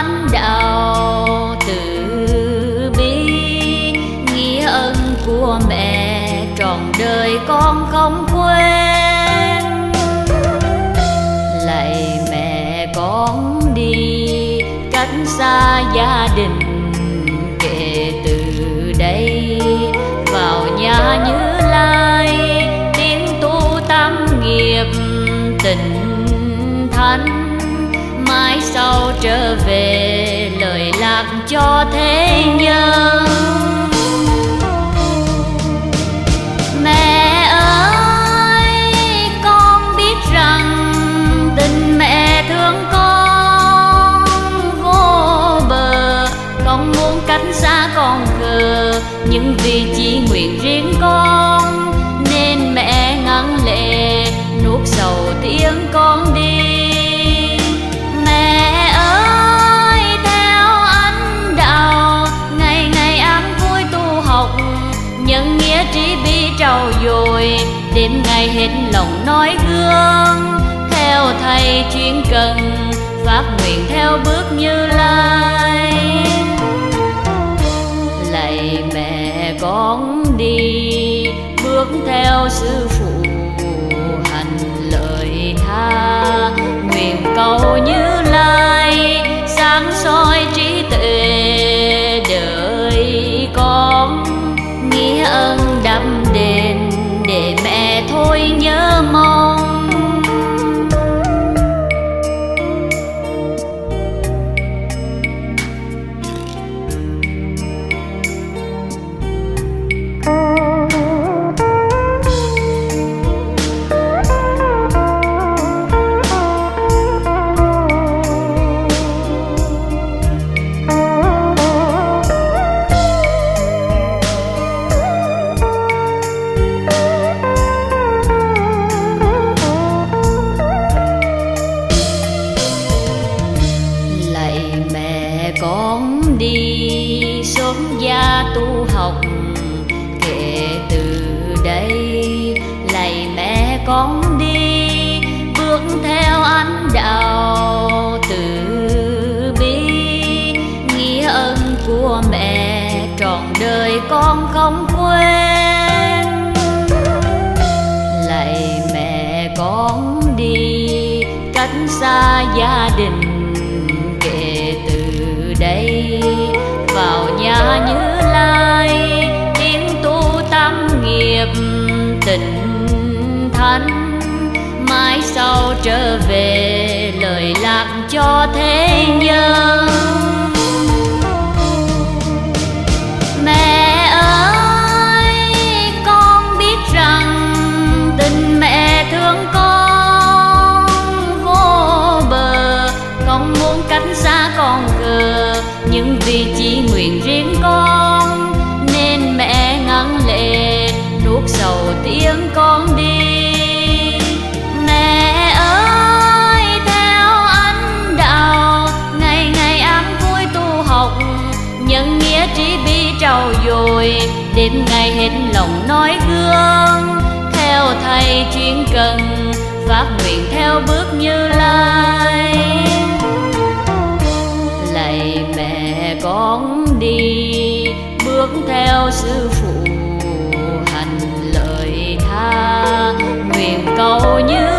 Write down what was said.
anh đạo từ bi, nghĩa ơn của mẹ trọn đời con không quên. Lạy mẹ con đi cách xa gia đình, kể từ đây vào nhà Như Lai tiếng tu tam nghiệp tình thánh. Mãi sau trở về lời lạc cho thế nhân. Mẹ ơi con biết rằng tình mẹ thương con vô bờ, con muốn cách xa con khờ, nhưng vì chỉ nguyện riêng con nên mẹ ngăn lệ nuốt sầu tiếng con đi. Mẹ ơi theo anh đạo ngày ngày an vui tu học, nhân nghĩa trí bi trau dồi, đêm ngày hết lòng nói gương. Theo thầy chuyên cần phát nguyện theo bước Như Lai. Lạy mẹ con đi bước theo sư phụ hành lời tha, nguyện cầu Như Lai sáng soi trí tuệ đời con. Nghĩa ơn đắp đền để mẹ thôi nhớ mong. Con đi xuất gia tu học, kể từ đây lạy mẹ con đi bước theo anh đạo từ bi, nghĩa ơn của mẹ trọn đời con không quên. Lạy mẹ con đi cách xa gia đình, kể từ đây vào nhà Như Lai tiếng tu tam nghiệp tình thánh. Mãi sau trở về lời lạc cho thế nhân. Mẹ ơi con biết rằng tình mẹ thương con vô bờ, con muốn cách xa con khờ, nhưng vì chỉ nguyện riêng con nên mẹ ngăn lệ nuốt sầu tiếng con đi. Mẹ ơi theo anh đạo ngày ngày an vui tu học, nhân nghĩa trí bi trau dồi, đêm ngày hết lòng nói gương. Theo thầy chuyên cần phát nguyện theo bước Như Lai. Lạy mẹ con đi bước theo sư phụ hành lời tha, nguyện cầu Như